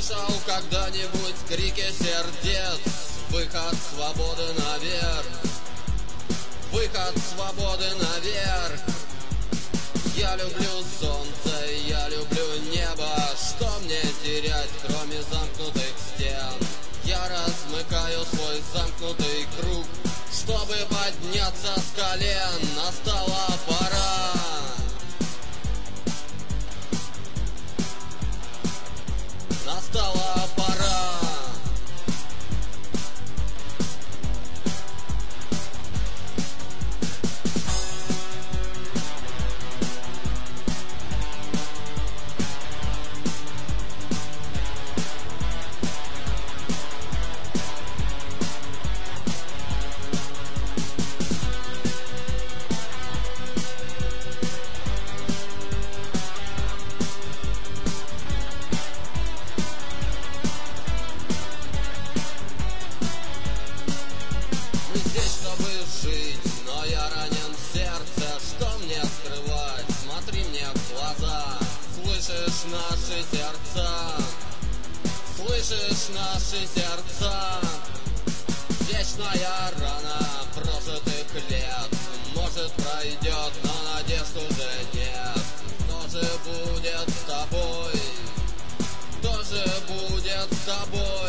Слышал когда-нибудь крики сердец? Выход свободы наверх, выход свободы наверх. Я люблю солнце, я люблю небо. Что мне терять, кроме замкнутых стен? Я размыкаю свой замкнутый круг, чтобы подняться с колен. Настала пора. Настала пора. Здесь, чтобы жить, но я ранен в сердце. Что мне скрывать? Смотри мне в глаза. Слышишь наши сердца? Слышишь наши сердца? Вечная рана прожитых лет. Может, пройдет, но надежд уже нет. Кто же будет с тобой? Кто же будет с тобой?